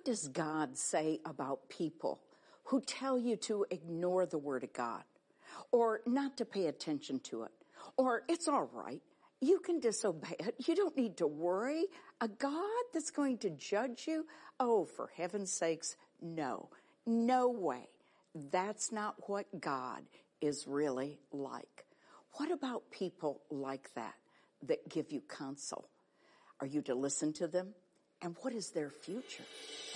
What does God say about people who tell you to ignore the Word of God or not to pay attention to it? Or it's all right. You can disobey it. You don't need to worry. A God that's going to judge you? Oh, for heaven's sakes, no. No way. That's not what God is really like. What about people like that give you counsel? Are you to listen to them? And what is their future?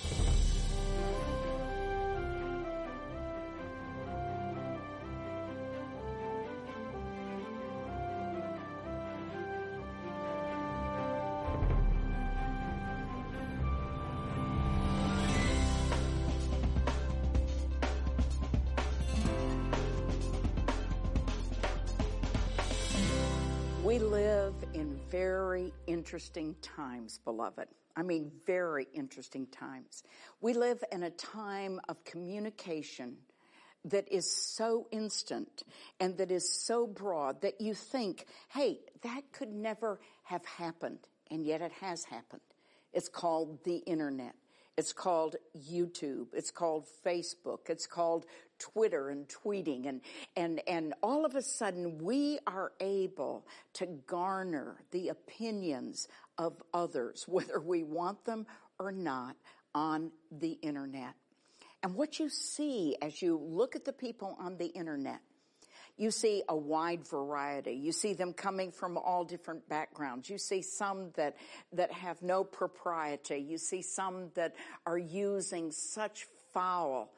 We live in very interesting times, beloved. I mean, very interesting times. We live in a time of communication that is so instant and that is so broad that you think, hey, that could never have happened. And yet it has happened. It's called the internet. It's called YouTube. It's called Facebook. It's called Twitter and tweeting. And all of a sudden we are able to garner the opinions of others, whether we want them or not, on the internet. And what you see as you look at the people on the internet, you see a wide variety. You see them coming from all different backgrounds. You see some that have no propriety. You see some that are using such foul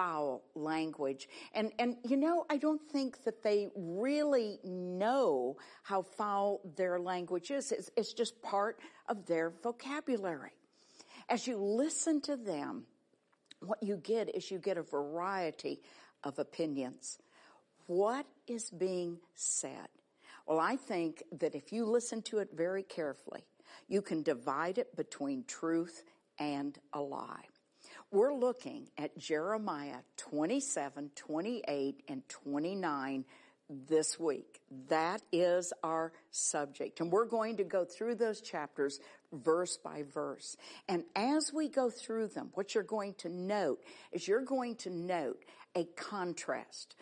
language. And you know, I don't think that they really know how foul their language is. It's just part of their vocabulary. As you listen to them, what you get is you get a variety of opinions. What is being said? Well, I think that if you listen to it very carefully, you can divide it between truth and a lie. We're looking at Jeremiah 27, 28, and 29 this week. That is our subject. And we're going to go through those chapters verse by verse. And as we go through them, what you're going to note is you're going to note a contrast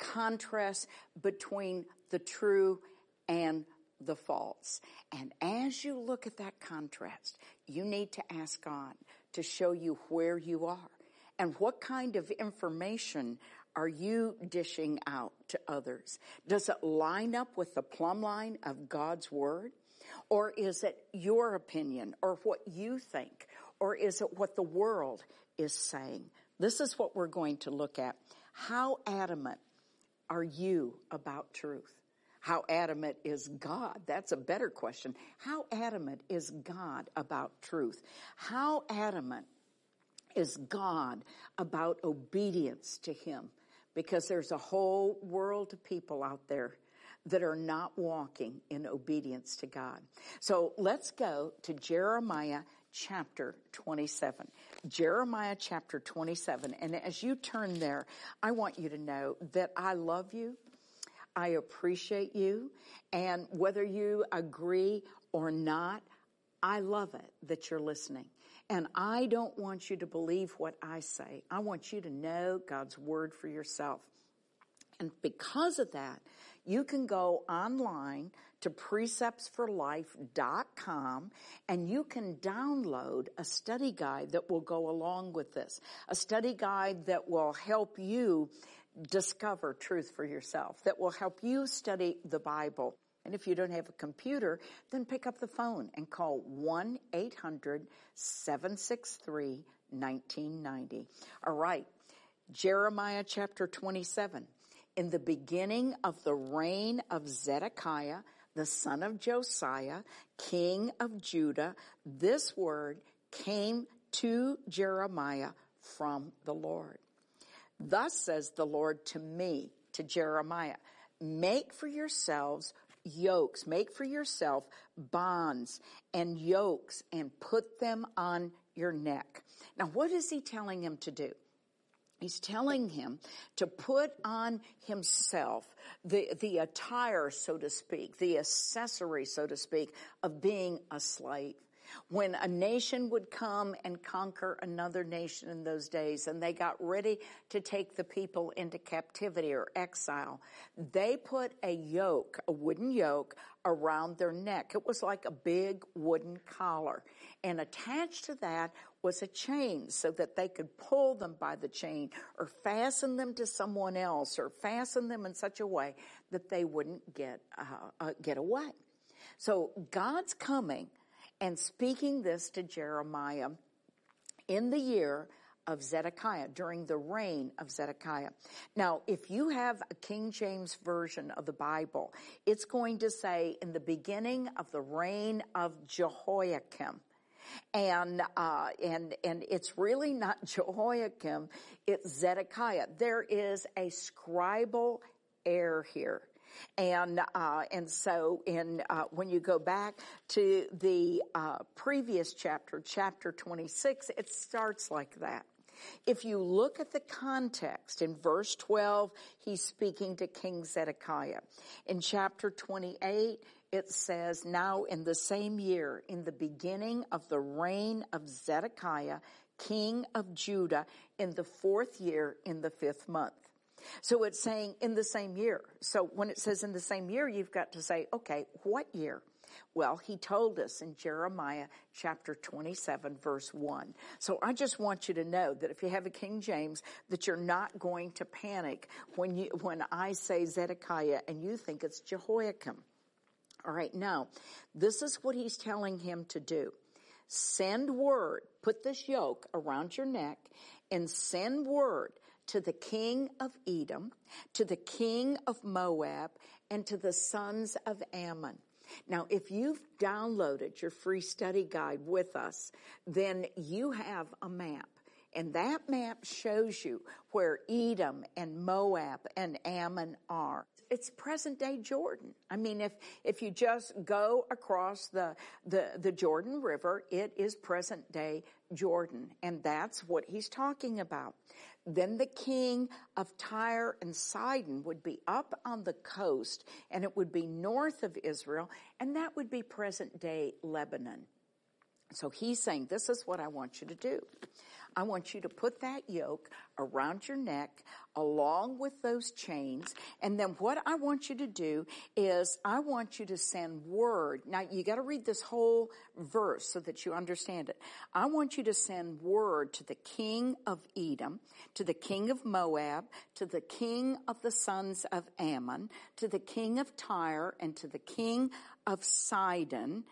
between the true and the false. And as you look at that contrast, you need to ask God to show you where you are and what kind of information are you dishing out to others. Does it line up with the plumb line of God's Word? Or is it your opinion or what you think? Or is it what the world is saying? This is what we're going to look at. How adamant are you about truth? How adamant is God? That's a better question. How adamant is God about truth? How adamant is God about obedience to Him? Because there's a whole world of people out there that are not walking in obedience to God. So let's go to Jeremiah chapter 27. Jeremiah chapter 27. And as you turn there, I want you to know that I love you. I appreciate you. And whether you agree or not, I love it that you're listening. And I don't want you to believe what I say. I want you to know God's Word for yourself. And because of that, you can go online to preceptsforlife.com and you can download a study guide that will go along with this. A study guide that will help you discover truth for yourself, that will help you study the Bible. And if you don't have a computer, then pick up the phone and call 1-800-763-1990. All right, Jeremiah chapter 27. In the beginning of the reign of Zedekiah, the son of Josiah, king of Judah, this word came to Jeremiah from the Lord. Thus says the Lord to me, to Jeremiah, make for yourselves yokes, make for yourself bonds and yokes and put them on your neck. Now, what is he telling him to do? He's telling him to put on himself the attire, so to speak, the accessory, so to speak, of being a slave. When a nation would come and conquer another nation in those days, and they got ready to take the people into captivity or exile, they put a yoke, a wooden yoke, around their neck. It was like a big wooden collar. And attached to that was a chain so that they could pull them by the chain or fasten them to someone else or fasten them in such a way that they wouldn't get away. So God's coming and speaking this to Jeremiah in the year of Zedekiah, during the reign of Zedekiah. Now, if you have a King James version of the Bible, it's going to say in the beginning of the reign of Jehoiakim. And it's really not Jehoiakim, it's Zedekiah. There is a scribal error here. And so when you go back to the previous chapter, chapter 26, it starts like that. If you look at the context, in verse 12, he's speaking to King Zedekiah. In chapter 28, it says, now in the same year, in the beginning of the reign of Zedekiah, king of Judah, in the 4th year, in the 5th month. So it's saying in the same year. So when it says in the same year, you've got to say, okay, what year? Well, he told us in Jeremiah chapter 27, verse 1. So I just want you to know that if you have a King James, that you're not going to panic when I say Zedekiah and you think it's Jehoiakim. All right, now, this is what he's telling him to do. Send word, put this yoke around your neck, and send word to the king of Edom, to the king of Moab, and to the sons of Ammon. Now, if you've downloaded your free study guide with us, then you have a map. And that map shows you where Edom and Moab and Ammon are. It's present-day Jordan. I mean, if you just go across the Jordan River, it is present-day Jordan. And that's what he's talking about. Then the king of Tyre and Sidon would be up on the coast, and it would be north of Israel, and that would be present-day Lebanon. So he's saying, this is what I want you to do. I want you to put that yoke around your neck along with those chains. And then what I want you to do is I want you to send word. Now, you got to read this whole verse so that you understand it. I want you to send word to the king of Edom, to the king of Moab, to the king of the sons of Ammon, to the king of Tyre, and to the king of Sidon,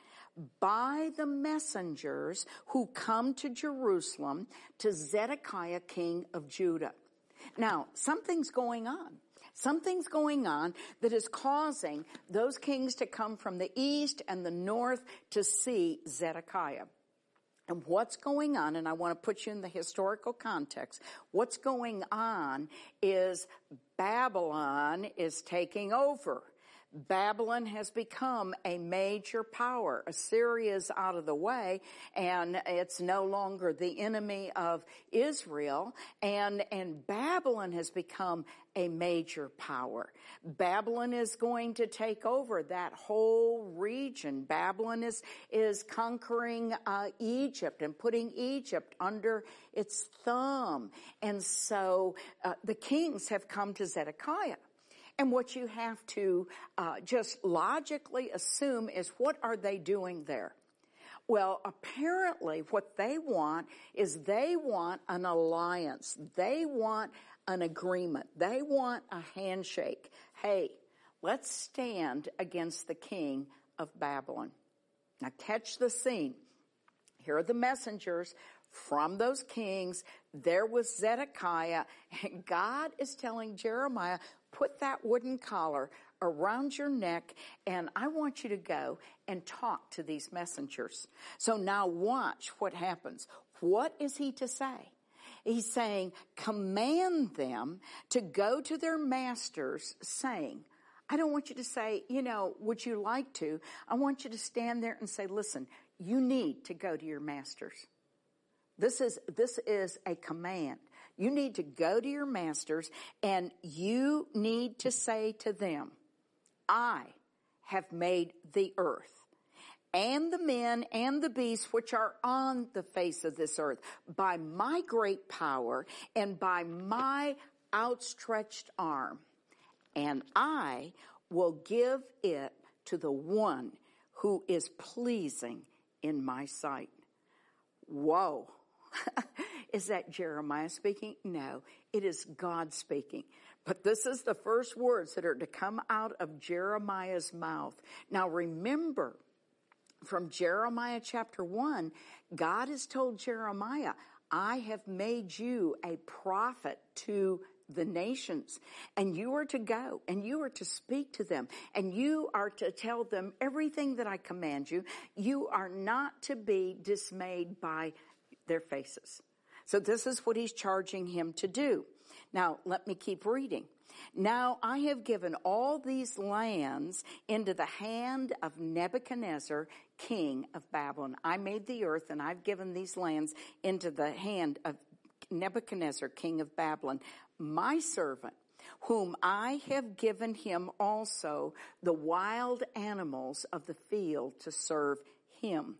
by the messengers who come to Jerusalem, to Zedekiah, king of Judah. Now, something's going on. Something's going on that is causing those kings to come from the east and the north to see Zedekiah. And what's going on, and I want to put you in the historical context, what's going on is Babylon is taking over. Babylon has become a major power. Assyria's out of the way, and it's no longer the enemy of Israel, and Babylon has become a major power. Babylon is going to take over that whole region. Babylon is conquering Egypt and putting Egypt under its thumb. And so the kings have come to Zedekiah. And what you have to just logically assume is, what are they doing there? Well, apparently what they want is they want an alliance. They want an agreement. They want a handshake. Hey, let's stand against the king of Babylon. Now catch the scene. Here are the messengers from those kings. There was Zedekiah, and God is telling Jeremiah, put that wooden collar around your neck, and I want you to go and talk to these messengers. So now watch what happens. What is he to say? He's saying, command them to go to their masters, saying, I don't want you to say, would you like to? I want you to stand there and say, listen, you need to go to your masters. This is a command. You need to go to your masters, and you need to say to them, I have made the earth, and the men and the beasts which are on the face of this earth, by my great power and by my outstretched arm. And I will give it to the one who is pleasing in my sight. Whoa. Is that Jeremiah speaking? No, it is God speaking. But this is the first words that are to come out of Jeremiah's mouth. Now remember, from Jeremiah chapter 1, God has told Jeremiah, I have made you a prophet to the nations, and you are to go, and you are to speak to them, and you are to tell them everything that I command you. You are not to be dismayed by their faces. So this is what he's charging him to do. Now, let me keep reading. Now I have given all these lands into the hand of Nebuchadnezzar, king of Babylon. I made the earth, and I've given these lands into the hand of Nebuchadnezzar, king of Babylon, my servant, whom I have given him also the wild animals of the field to serve him.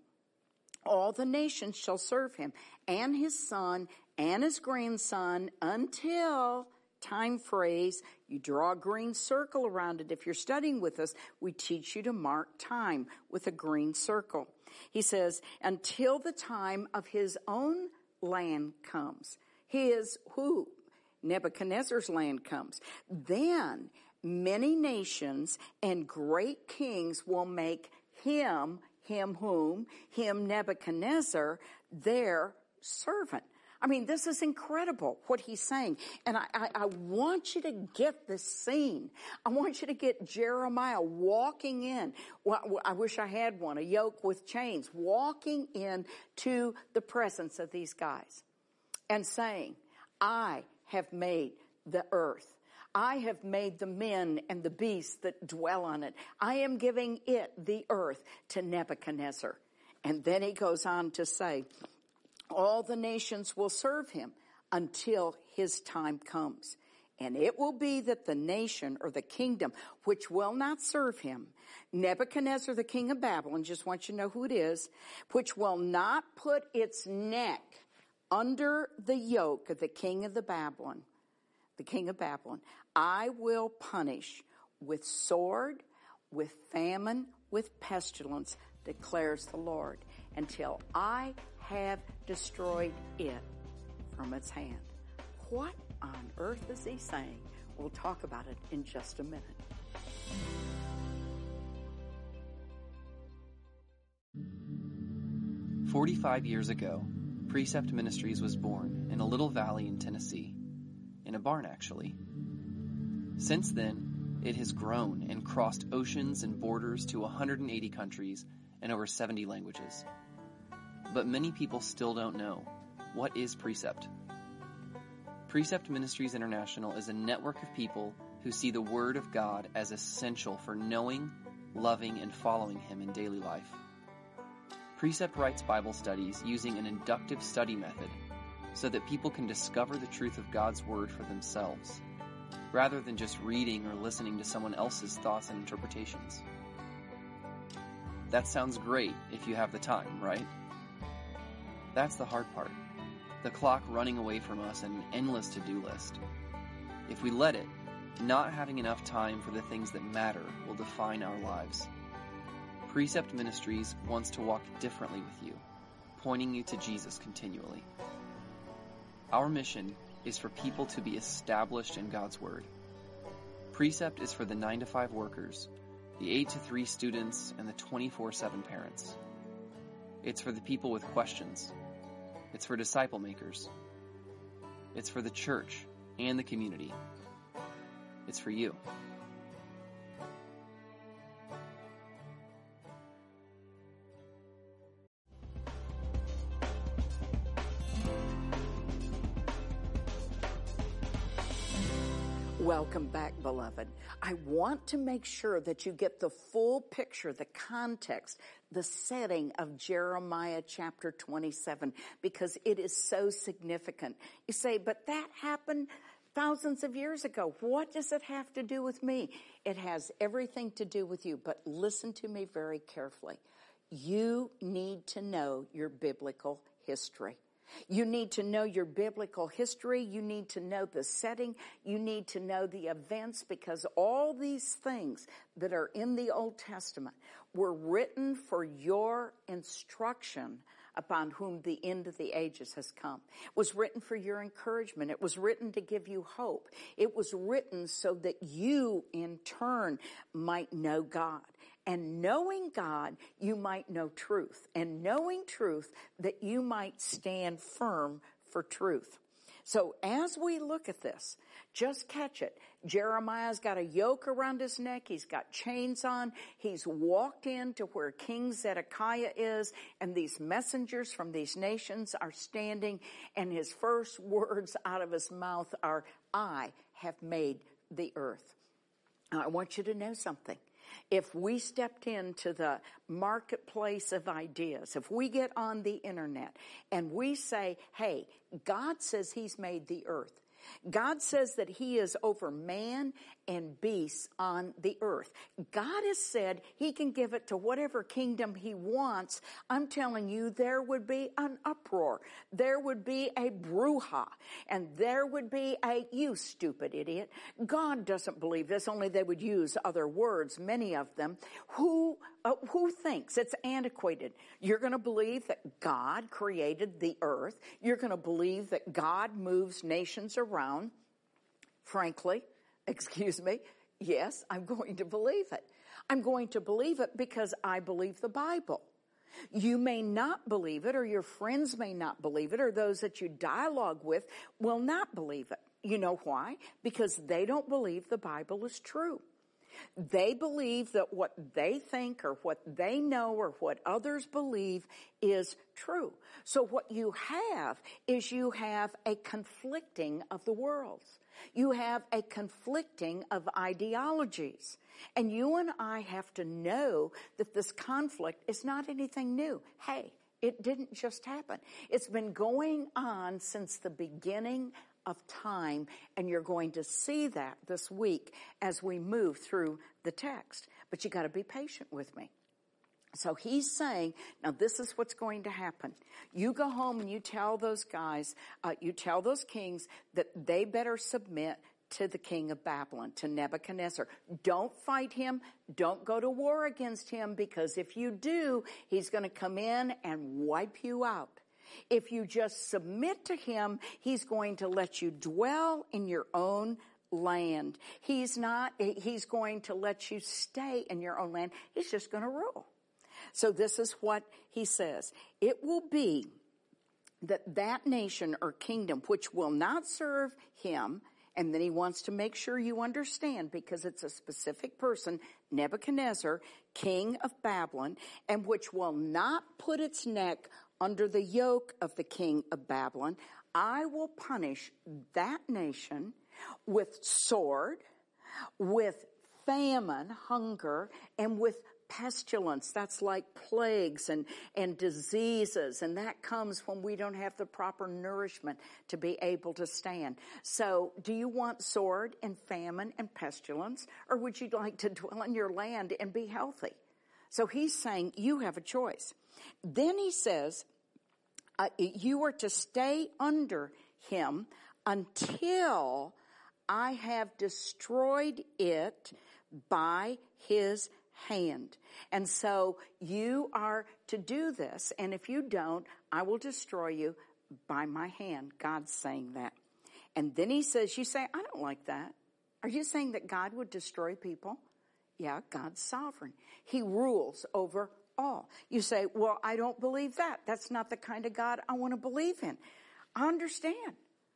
All the nations shall serve him, and his son and his grandson, until, time phrase, you draw a green circle around it. If you're studying with us, we teach you to mark time with a green circle. He says, until the time of his own land comes. His who? Nebuchadnezzar's land comes. Then many nations and great kings will make him whom? Him, Nebuchadnezzar, their servant. I mean, this is incredible what he's saying. And I want you to get this scene. I want you to get Jeremiah walking in. Well, I wish I had one, a yoke with chains, walking in to the presence of these guys and saying, I have made the earth. I have made the men and the beasts that dwell on it. I am giving it, the earth, to Nebuchadnezzar. And then he goes on to say, all the nations will serve him until his time comes. And it will be that the nation or the kingdom which will not serve him, Nebuchadnezzar, the king of Babylon, just want you to know who it is, which will not put its neck under the yoke of the king of Babylon, I will punish with sword, with famine, with pestilence, declares the Lord, until I have destroyed it from its hand. What on earth is he saying? We'll talk about it in just a minute. "45 years ago, Precept Ministries was born in a little valley in Tennessee, in a barn actually. Since then, it has grown and crossed oceans and borders to 180 countries and over 70 languages. But many people still don't know, what is Precept? Precept Ministries International is a network of people who see the Word of God as essential for knowing, loving, and following Him in daily life. Precept writes Bible studies using an inductive study method so that people can discover the truth of God's Word for themselves, rather than just reading or listening to someone else's thoughts and interpretations. That sounds great if you have the time, right? That's the hard part. The clock running away from us and an endless to-do list. If we let it, not having enough time for the things that matter will define our lives. Precept Ministries wants to walk differently with you, pointing you to Jesus continually. Our mission is for people to be established in God's Word. Precept is for the 9-to-5 workers, the 8-to-3 students, and the 24/7 parents. It's for the people with questions. It's for disciple makers. It's for the church and the community. It's for you. Welcome back, beloved. I want to make sure that you get the full picture, the context, the setting of Jeremiah chapter 27, because it is so significant. You say, but that happened thousands of years ago. What does it have to do with me? It has everything to do with you, but listen to me very carefully. you need to know your biblical history. You need to know your biblical history. You need to know the setting. You need to know the events, because all these things that are in the Old Testament were written for your instruction upon whom the end of the ages has come. It was written for your encouragement. It was written to give you hope. It was written so that you in turn might know God. And knowing God, you might know truth. And knowing truth, that you might stand firm for truth. So as we look at this, just catch it. Jeremiah's got a yoke around his neck. He's got chains on. He's walked into where King Zedekiah is, and these messengers from these nations are standing, and his first words out of his mouth are, I have made the earth. Now, I want you to know something. If we stepped into the marketplace of ideas, if we get on the internet and we say, hey, God says he's made the earth. God says that he is over man and beasts on the earth. God has said he can give it to whatever kingdom he wants. I'm telling you, there would be an uproar. There would be a brouhaha. And there would be a, you stupid idiot. God doesn't believe this, only they would use other words, many of them. Who thinks it's antiquated? You're going to believe that God created the earth. You're going to believe that God moves nations around. Frankly, excuse me, yes, I'm going to believe it. I'm going to believe it because I believe the Bible. You may not believe it, or your friends may not believe it, or those that you dialogue with will not believe it. You know why? Because they don't believe the Bible is true. They believe that what they think or what they know or what others believe is true. So what you have is you have a conflicting of the worlds. You have a conflicting of ideologies. And you and I have to know that this conflict is not anything new. Hey, it didn't just happen. It's been going on since the beginning of time, and you're going to see that this week as we move through the text. But you got to be patient with me. So he's saying, now this is what's going to happen. You go home and you tell those guys, you tell those kings that they better submit to the king of Babylon, to Nebuchadnezzar. Don't fight him. Don't go to war against him, because if you do, he's going to come in and wipe you out. If you just submit to him, he's going to let you dwell in your own land. He's going to let you stay in your own land. He's just going to rule. So this is what he says. It will be that nation or kingdom which will not serve him, and then he wants to make sure you understand, because it's a specific person, Nebuchadnezzar, king of Babylon, and which will not put its neck under the yoke of the king of Babylon, I will punish that nation with sword, with famine, hunger, and with pestilence. That's like plagues and diseases, and that comes when we don't have the proper nourishment to be able to stand. So do you want sword and famine and pestilence, or would you like to dwell in your land and be healthy? So he's saying you have a choice. Then he says, you are to stay under him until I have destroyed it by his hand. And so you are to do this, and if you don't, I will destroy you by my hand. God's saying that. And then he says, you say, I don't like that. Are you saying that God would destroy people? Yeah, God's sovereign. He rules over all. You say, well, I don't believe that. That's not the kind of God I want to believe in. I understand.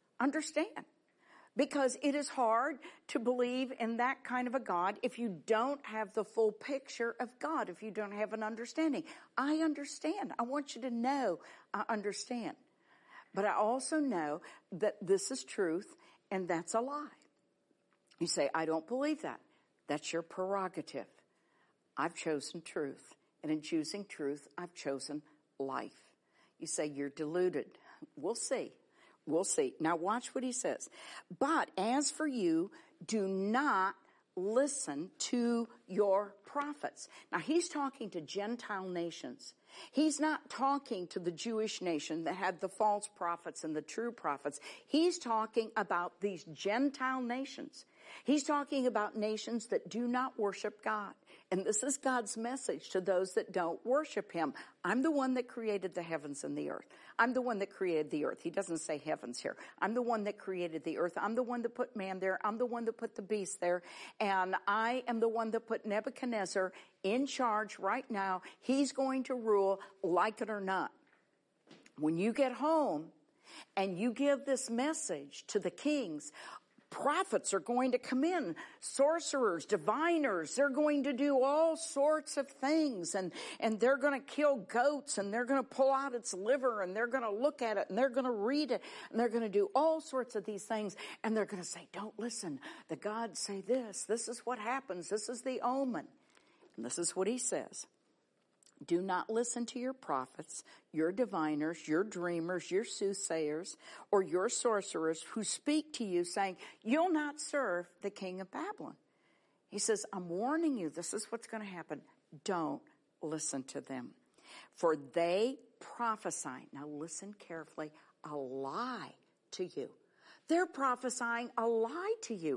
Because it is hard to believe in that kind of a God if you don't have the full picture of God, if you don't have an understanding. I understand. I want you to know I understand. But I also know that this is truth and that's a lie. You say, I don't believe that. That's your prerogative. I've chosen truth. And in choosing truth, I've chosen life. You say, you're deluded. We'll see. We'll see. Now watch what he says. But as for you, do not listen to your prophets. Now, he's talking to Gentile nations. He's not talking to the Jewish nation that had the false prophets and the true prophets. He's talking about these Gentile nations. He's talking about nations that do not worship God. And this is God's message to those that don't worship him. I'm the one that created the heavens and the earth. I'm the one that created the earth. He doesn't say heavens here. I'm the one that created the earth. I'm the one that put man there. I'm the one that put the beast there. And I am the one that put Nebuchadnezzar in charge right now. He's going to rule, like it or not. When you get home and you give this message to the kings, prophets are going to come in, sorcerers, diviners, they're going to do all sorts of things, and they're going to kill goats, and they're going to pull out its liver, and they're going to look at it, and they're going to read it, and they're going to do all sorts of these things, and they're going to say, don't listen, the gods say this is what happens, this is the omen. And this is what he says. Do not listen to your prophets, your diviners, your dreamers, your soothsayers, or your sorcerers who speak to you saying, you'll not serve the king of Babylon. He says, I'm warning you, this is what's going to happen. Don't listen to them. For they prophesy, now listen carefully, a lie to you. They're prophesying a lie to you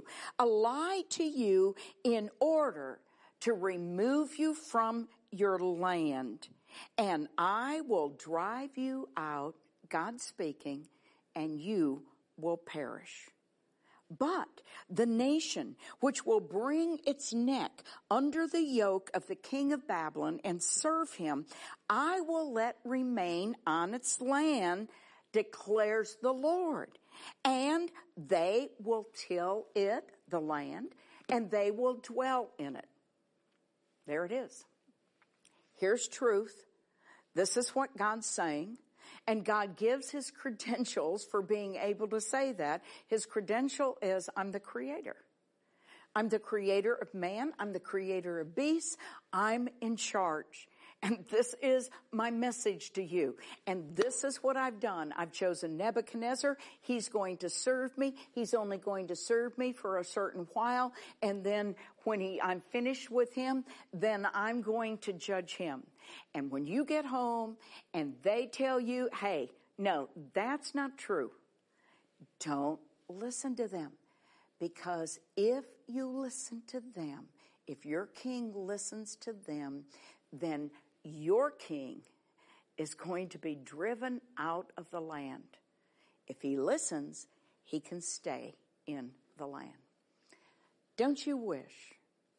in order to remove you from your land, and I will drive you out, God speaking, and you will perish. But the nation which will bring its neck under the yoke of the king of Babylon and serve him, I will let remain on its land, declares the Lord. And they will till it, the land, and they will dwell in it. There it is. Here's truth. This is what God's saying. And God gives his credentials for being able to say that. His credential is, I'm the creator. I'm the creator of man. I'm the creator of beasts. I'm in charge. And this is my message to you. And this is what I've done. I've chosen Nebuchadnezzar. He's going to serve me. He's only going to serve me for a certain while. And then when I'm finished with him, then I'm going to judge him. And when you get home and they tell you, hey, no, that's not true, don't listen to them. Because if you listen to them, if your king listens to them, then your king is going to be driven out of the land. If he listens, he can stay in the land. Don't you wish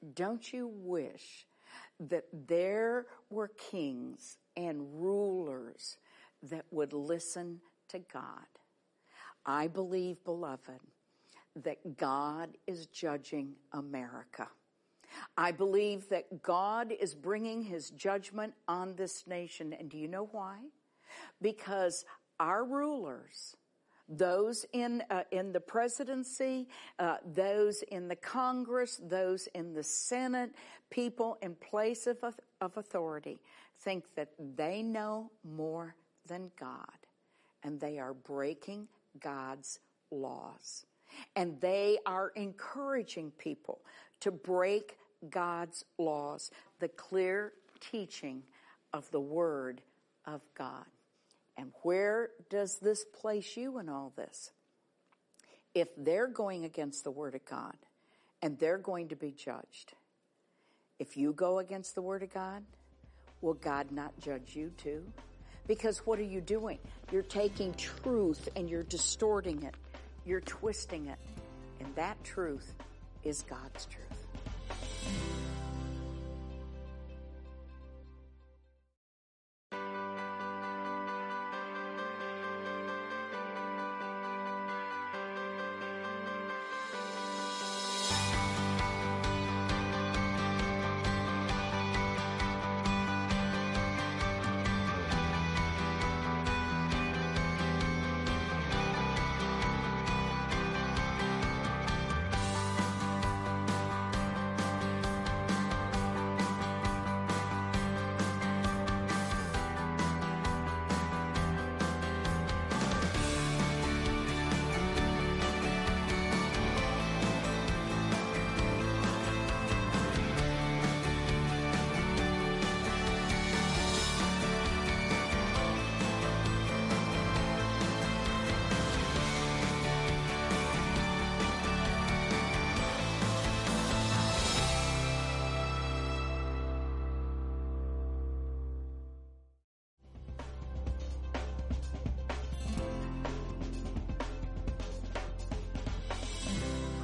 that there were kings and rulers that would listen to God? I believe, beloved, that God is judging America. I believe that God is bringing his judgment on this nation. And do you know why? Because our rulers, those in the presidency, those in the Congress, those in the Senate, people in place of authority, think that they know more than God. And they are breaking God's laws. And they are encouraging people to break God's laws, the clear teaching of the Word of God. And where does this place you in all this? If they're going against the Word of God and they're going to be judged, if you go against the Word of God, will God not judge you too? Because what are you doing? You're taking truth and you're distorting it. You're twisting it. And that truth is God's truth.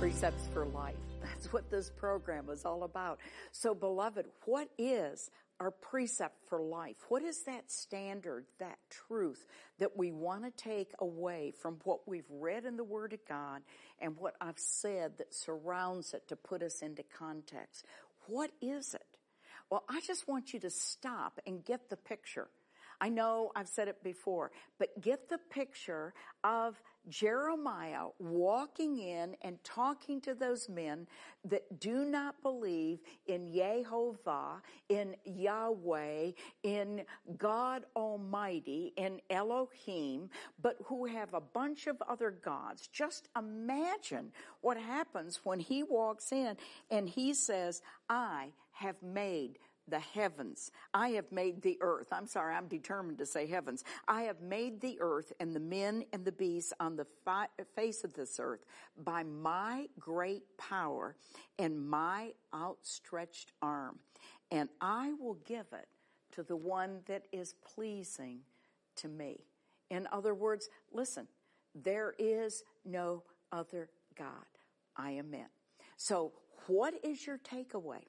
Precepts for Life. That's what this program is all about. So, beloved, what is our precept for life? What is that standard, that truth that we want to take away from what we've read in the Word of God and what I've said that surrounds it to put us into context? What is it? Well, I just want you to stop and get the picture. I know I've said it before, but get the picture of Jeremiah walking in and talking to those men that do not believe in Yehovah, in Yahweh, in God Almighty, in Elohim, but who have a bunch of other gods. Just imagine what happens when he walks in and he says, I have made the heavens. I have made the earth. I'm sorry, I'm determined to say heavens. I have made the earth and the men and the beasts on the face of this earth by my great power and my outstretched arm. And I will give it to the one that is pleasing to me. In other words, listen, there is no other God. I am it. So what is your takeaway?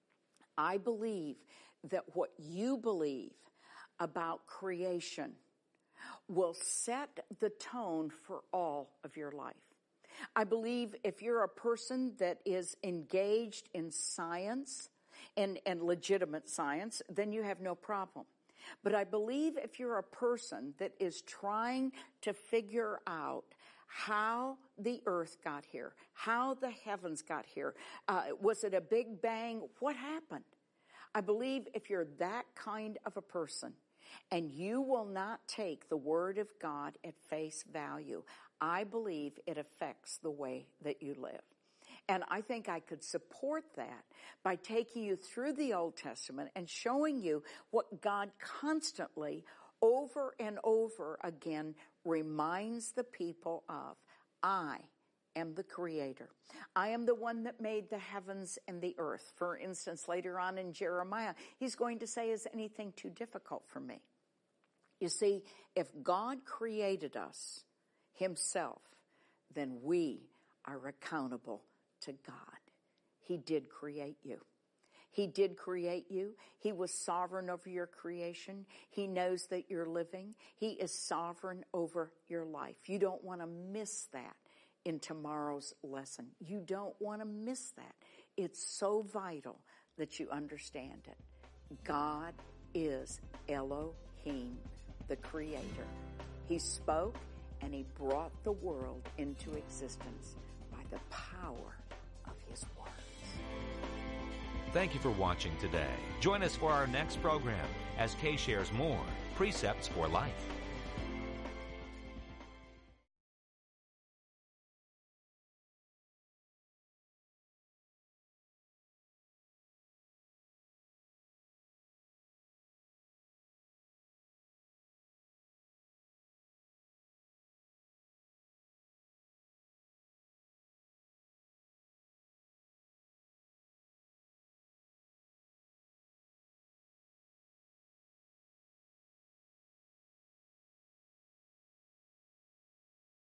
I believe that what you believe about creation will set the tone for all of your life. I believe if you're a person that is engaged in science and legitimate science, then you have no problem. But I believe if you're a person that is trying to figure out how the earth got here, how the heavens got here, was it a big bang? What happened? I believe if you're that kind of a person and you will not take the Word of God at face value, I believe it affects the way that you live. And I think I could support that by taking you through the Old Testament and showing you what God constantly, over and over again, reminds the people of. I am the Creator. I am the one that made the heavens and the earth. For instance, later on in Jeremiah, he's going to say, is anything too difficult for me? You see, if God created us himself, then we are accountable to God. He did create you. He did create you. He was sovereign over your creation. He knows that you're living. He is sovereign over your life. You don't want to miss that in tomorrow's lesson. You don't want to miss that. It's so vital that you understand it. God is Elohim, the Creator. He spoke and he brought the world into existence by the power of his words. Thank you for watching today. Join us for our next program as Kay shares more Precepts for Life.